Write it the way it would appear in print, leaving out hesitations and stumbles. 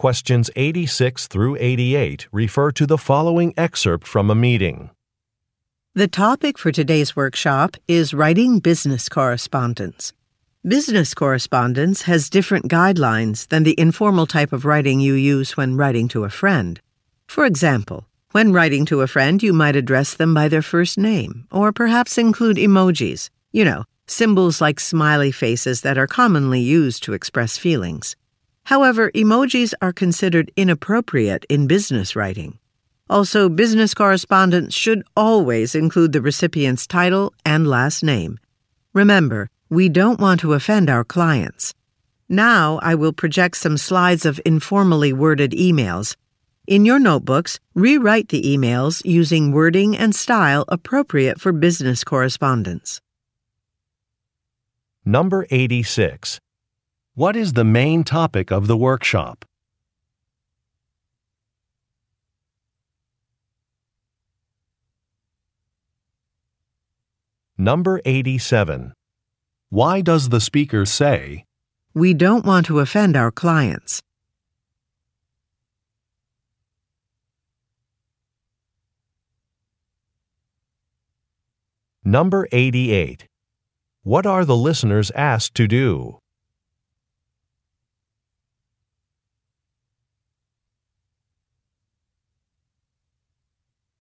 Questions 86 through 88 refer to the following excerpt from a meeting. The topic for today's workshop is writing business correspondence. Business correspondence has different guidelines than the informal type of writing you use when writing to a friend. For example, when writing to a friend, you might address them by their first name, or perhaps include emojis, symbols like smiley faces that are commonly used to express feelings. However, emojis are considered inappropriate in business writing. Also, business correspondence should always include the recipient's title and last name. Remember, we don't want to offend our clients. Now I will project some slides of informally worded emails. In your notebooks, rewrite the emails using wording and style appropriate for business correspondence. Number 86. What is the main topic of the workshop? Number 87. Why does the speaker say, "We don't want to offend our clients"? Number 88. What are the listeners asked to do?